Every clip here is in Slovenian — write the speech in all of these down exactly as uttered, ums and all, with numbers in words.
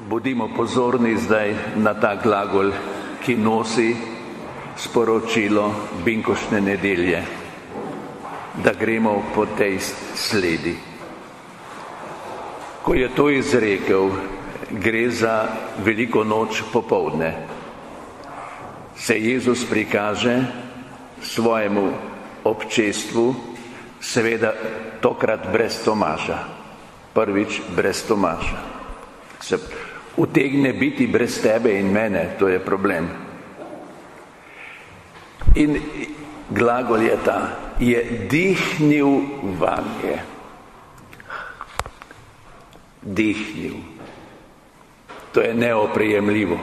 Bodimo pozorni zdaj na ta glagol, ki nosi sporočilo binkoštne nedelje, da gremo po tej sledi. Ko je to izrekel, gre za veliko noč popoldne, se Jezus prikaže svojemu občestvu, seveda tokrat brez Tomaža, prvič brez Tomaža. Se utegne biti brez tebe in mene, to je problem. In glagol je ta, je dihnil vanje. Dihnil. To je neoprijemljivo.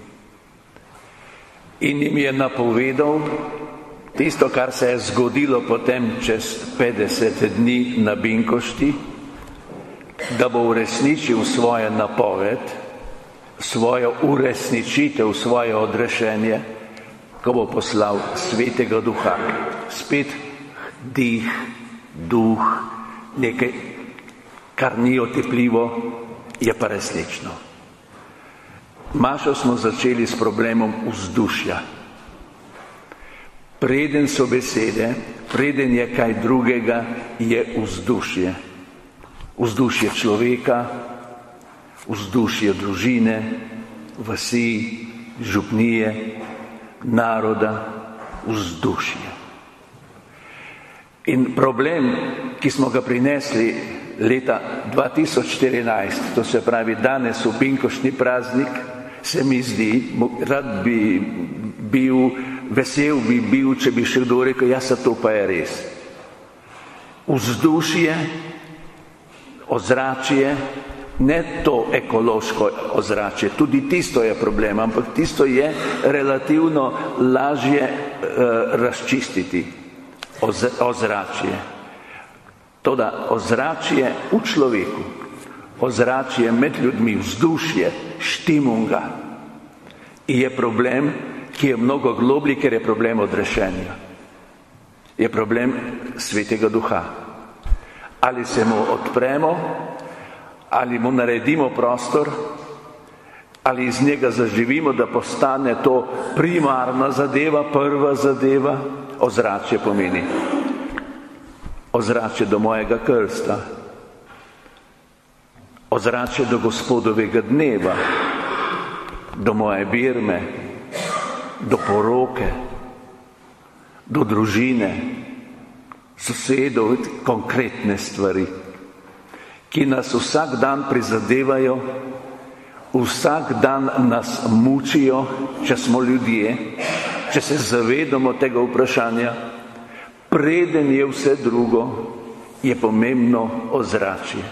In jim je napovedal tisto, kar se je zgodilo potem čez petdeset dni na Binkošti, da bo uresničil svojo napoved, svojo uresničitev, svoje odrešenje, ko bo poslal Svetega Duha. Spet dih, duh, nekaj, kar ni otepljivo, je pa resnično. Mašo smo začeli s problemom vzdušja. Preden so besede, preden je kaj drugega, je vzdušje. Vzdušje človeka, vzdušje družine, vasi, župnije, naroda, vzdušje. In problem, ki smo ga prinesli leta dva tisoč štirinajst, to se pravi danes v binkoštni praznik, se mi zdi, rad bi bil, vesel bi bil, če bi še kdo rekel, ja, se to pa je res. Vzdušje, ozračje, ne to ekološko ozračje, tudi tisto je problem, ampak tisto je relativno lažje uh, razčistiti, Oz, ozračje. Toda ozračje v človeku, ozračje med ljudmi, vzdušje, štimunga, je problem, ki je mnogo globlji, ker je problem odrešenja. Je problem Svetega Duha. Ali se mu odpremo, ali mu naredimo prostor, ali iz njega zaživimo, da postane to primarna zadeva, prva zadeva. Ozračje pomeni ozračje do mojega krsta, ozračje do Gospodovega dneva, do moje birme, do poroke, do družine, sosedov, konkretne stvari, ki nas vsak dan prizadevajo, vsak dan nas mučijo, če smo ljudje, če se zavedamo tega vprašanja. Preden je vse drugo, je pomembno ozračje.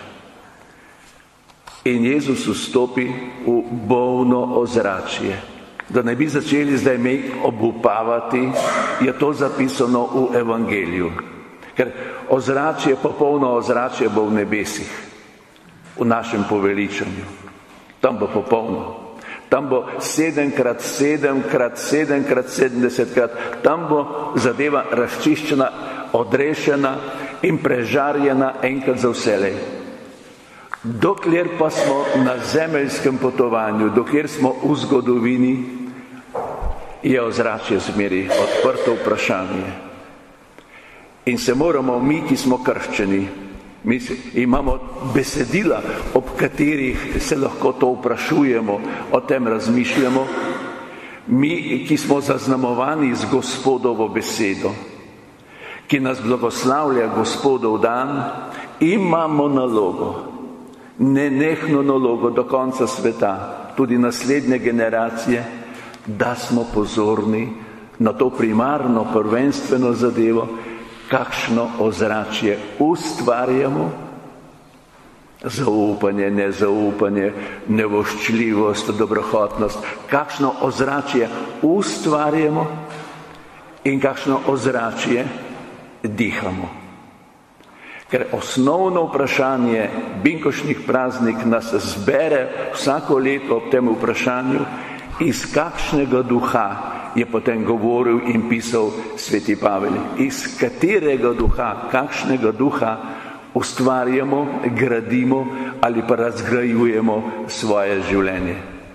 In Jezus vstopi v bolno ozračje. Da ne bi začeli zdaj me obupavati, je to zapisano v Evangeliju. Ker ozračje, popolno ozračje bo v nebesih, v našem poveličanju. Tam bo popolno. Tam bo sedemkrat, sedemkrat, sedemkrat, sedemdesetkrat. Tam bo zadeva razčiščena, odrešena in prežarjena enkrat za vselej. Dokler pa smo na zemeljskem potovanju, dokler smo v zgodovini, je ozračje zmeri odprto vprašanje. In se moramo mi, ki smo krščeni, mi imamo besedila, ob katerih se lahko to vprašujemo, o tem razmišljamo. Mi, ki smo zaznamovani z Gospodovo besedo, ki nas blagoslavlja Gospodov dan, imamo nalogo, nenehno nalogo do konca sveta, tudi naslednje generacije, da smo pozorni na to primarno, prvenstveno zadevo, kakšno ozračje ustvarjamo, zaupanje, nezaupanje, nevoščljivost, dobrohotnost, kakšno ozračje ustvarjamo in kakšno ozračje dihamo. Ker osnovno vprašanje binkoštnih praznik nas zbere vsako leto ob tem vprašanju, iz kakšnega duha je potem govoril in pisal sveti Pavel. Iz katerega duha, kakšnega duha ustvarjamo, gradimo ali pa razgrajujemo svoje življenje.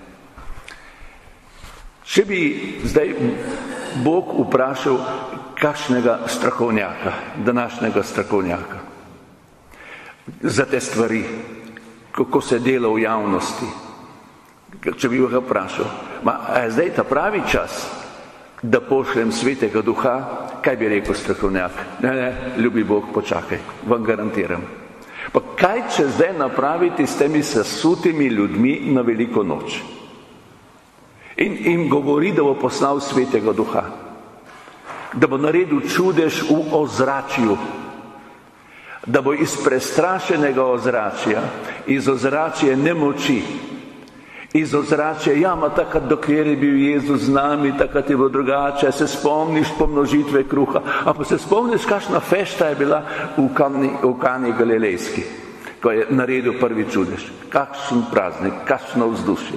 Če bi zdaj Bog vprašal kakšnega strokovnjaka, današnjega strokovnjaka, za te stvari, kako se dela v javnosti, če bi ga vprašal, ma, a je zdaj ta pravi čas, da pošljem Svetega Duha, kaj bi rekel strokovnjak? Ne, ne, ljubi Bog, počakaj, vam garantiram. Pa kaj če zdaj napraviti s temi sesutimi ljudmi na veliko noč? In jim govori, da bo poslal Svetega Duha, da bo naredil čudež v ozračju, da bo iz prestrašenega ozračja, iz ozračja nemoči, iz ozračja, ja, ma takrat, dokler je bil Jezus z nami, takrat je bilo drugače, se spomniš pomnožitve kruha, a pa se spomniš, kakšna fešta je bila v Kani, v Kani Galilejski, ko je naredil prvi čudež, kakšen praznik, kakšno vzdušje.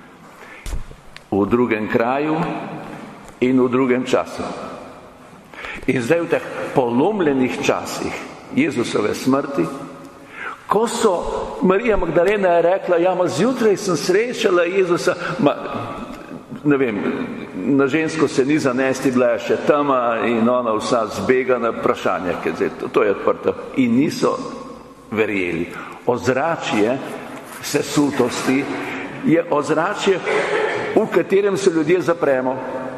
V drugem kraju in v drugem času. In zdaj v teh polomljenih časih Jezusove smrti, ko so, Marija Magdalena je rekla, ja, ma zjutraj sem srečala Jezusa, ma, ne vem, na žensko se ni zanesti, bila je še tema in ona vsa zbega na vprašanje, ker zdaj, to, to je odprto. In niso verjeli. Ozračje sesutosti je ozračje, v katerem se ljudje zapremo.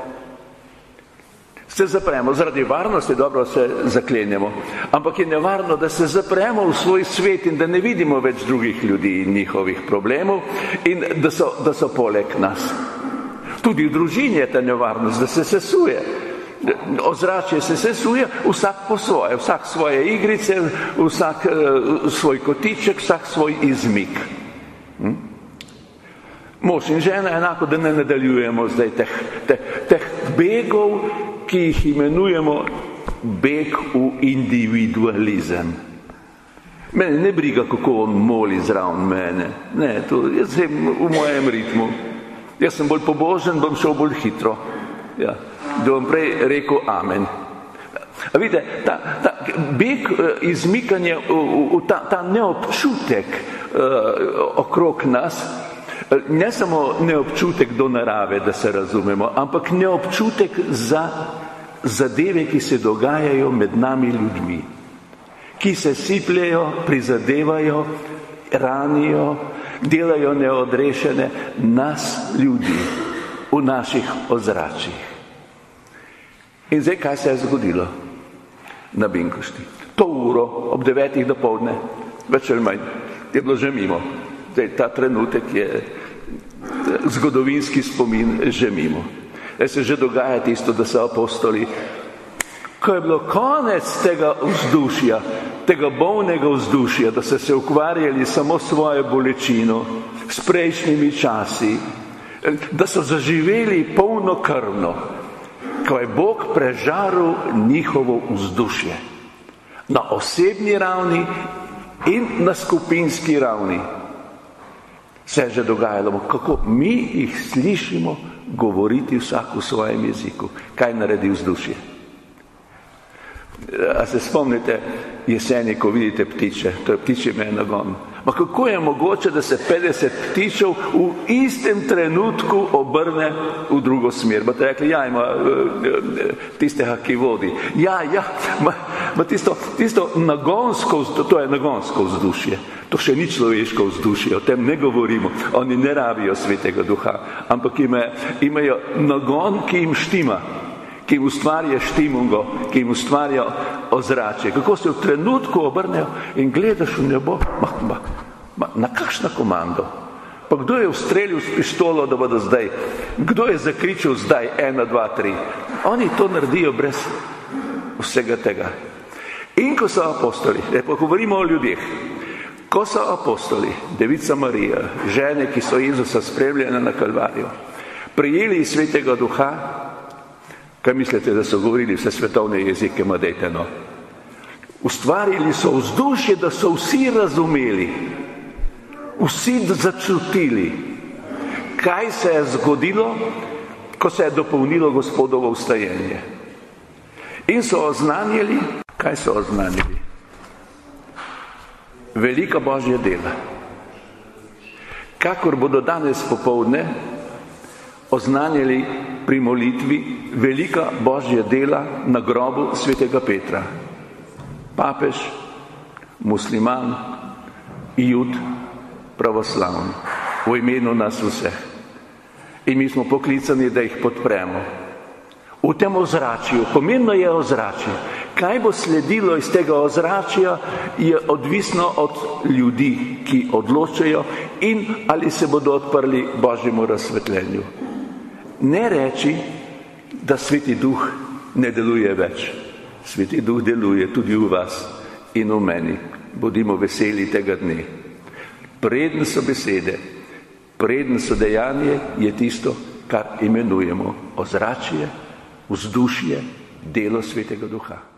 Se zapremo, zaradi varnosti dobro se zaklenjamo, ampak je nevarno, da se zapremo v svoj svet in da ne vidimo več drugih ljudi in njihovih problemov in da so, da so poleg nas. Tudi v družini je ta nevarnost, da se sesuje. Ozračje se sesuje, vsak po svoje, vsak svoje igrice, vsak uh, svoj kotiček, vsak svoj izmik. Hm? Mož in žena enako, da ne nadaljujemo zdaj teh, teh, teh begov, ki jih imenujemo beg v individualizem. Mene ne briga, kako on moli zraven mene. Ne, to, jaz sem v mojem ritmu. Jaz sem bolj pobožen, bom šel bolj hitro. Ja, da bom prej rekel amen. A vidite, ta, ta beg, izmikanje, ta, ta neobčutek uh, okrog nas, ne samo neobčutek do narave, da se razumemo, ampak neobčutek za zadeve, ki se dogajajo med nami ljudmi, ki se sipljejo, prizadevajo, ranijo, delajo neodrešene nas ljudi v naših ozračjih. In zdaj, kaj se je zgodilo na Binkošti? To uro ob devetih dopoldne, več ali manj, je bilo že mimo. Zdaj, ta trenutek je zgodovinski spomin že mimo. Zdaj se že dogaja tisto, da so apostoli, ko je bilo konec tega vzdušja, tega bolnega vzdušja, da so se ukvarjali samo svojo bolečino, s prejšnjimi časi, da so zaživeli polnokrvno, ko je Bog prežaril njihovo vzdušje. Na osebni ravni in na skupinski ravni. Se je že dogajalo, kako mi jih slišimo govoriti vsak v svojem jeziku. Kaj naredi vzdušje? A se spomnite jeseni, ko vidite ptiče, to je ptičje me nagon. Ma kako je mogoče, da se petdeset ptičev v istem trenutku obrne v drugo smer? Bote rekli, ja, ima tistega, ki vodi. Ja, ja, ma, ma tisto, tisto nagonsko, to je nagonsko vzdušje. To še ni človeško vzdušje, o tem ne govorimo. Oni ne rabijo Svetega Duha, ampak ime, imajo nagon, ki jim štima, ki jim ustvarja štimungo, ki jim ustvarja ozračje. Kako se v trenutku obrnejo in gledaš v nebo, ma, ma, ma, na kakšna komando? Pa kdo je ustrelil s pištolo, da bodo zdaj? Kdo je zakričal zdaj? Ena, dva, tri. Oni to naredijo brez vsega tega. In ko so apostoli, lepo govorimo o ljudeh, ko so apostoli, Devica Marija, žene, ki so Jezusa spremljene na Kalvariju, prijeli Svetega Duha, kaj mislite, da so govorili vse svetovne jezike, ma dejte no. Ustvarili so vzdušje, da so vsi razumeli, vsi začutili, kaj se je zgodilo, ko se je dopolnilo Gospodovo vstajenje. In so oznanjali, kaj so oznanjali? Velika Božja dela, kakor bodo danes popoldne oznanjali pri molitvi velika božja dela na grobu svetega Petra. Papež, musliman, jud, pravoslavni, v imenu nas vseh. In mi smo poklicani, da jih podpremo. V tem ozračju, pomembno je ozračje. Kaj bo sledilo iz tega ozračja, je odvisno od ljudi, ki odločajo in ali se bodo odprli božjemu razsvetljenju. Ne reči, da Sveti Duh ne deluje več. Sveti Duh deluje tudi v vas in v meni. Bodimo veseli tega dne. Preden so besede, preden so dejanje, je tisto, kar imenujemo ozračje, vzdušje, delo Svetega Duha.